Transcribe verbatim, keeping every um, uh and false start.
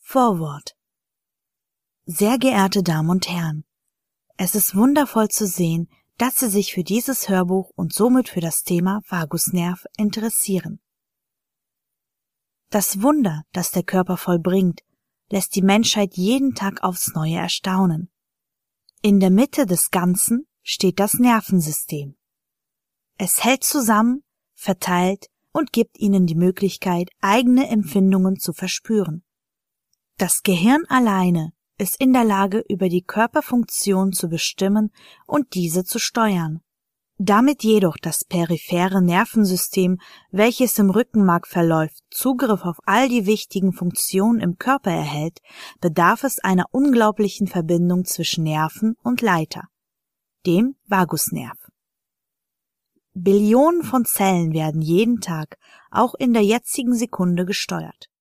Vorwort. Sehr geehrte Damen und Herren, es ist wundervoll zu sehen, dass Sie sich für dieses Hörbuch und somit für das Thema Vagusnerv interessieren. Das Wunder, das der Körper vollbringt, lässt die Menschheit jeden Tag aufs Neue erstaunen. In der Mitte des Ganzen steht das Nervensystem. Es hält zusammen, verteilt und gibt Ihnen die Möglichkeit, eigene Empfindungen zu verspüren. Das Gehirn alleine ist in der Lage, über die Körperfunktion zu bestimmen und diese zu steuern. Damit jedoch das periphere Nervensystem, welches im Rückenmark verläuft, Zugriff auf all die wichtigen Funktionen im Körper erhält, bedarf es einer unglaublichen Verbindung zwischen Nerven und Leiter, dem Vagusnerv. Billionen von Zellen werden jeden Tag, auch in der jetzigen Sekunde, gesteuert.